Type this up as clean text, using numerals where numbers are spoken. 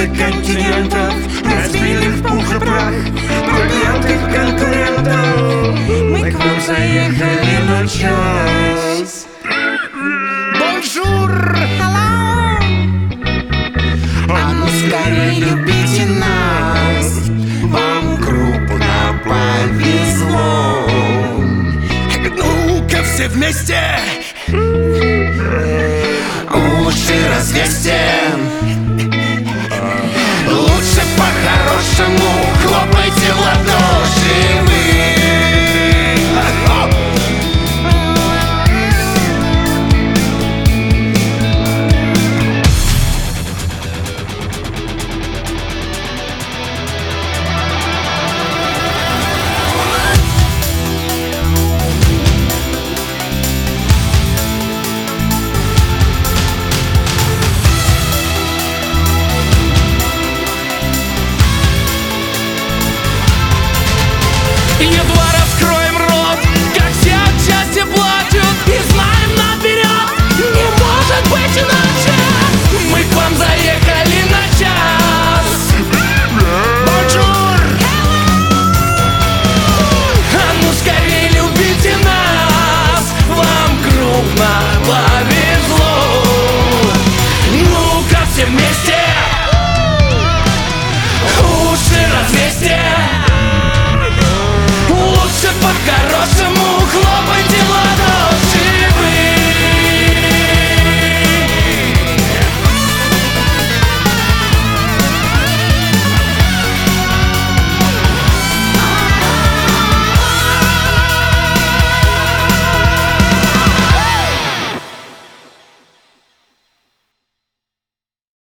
Наших континентов разбили в пух и прах проклятых конкурентов. Мы к вам заехали на час. Бонжур! Hello! А ну скорее любите нас, вам крупно повезло. Ну-ка все вместе уши развесьте. Лучше по-хорошему хлопайте в ладоши вы. Еду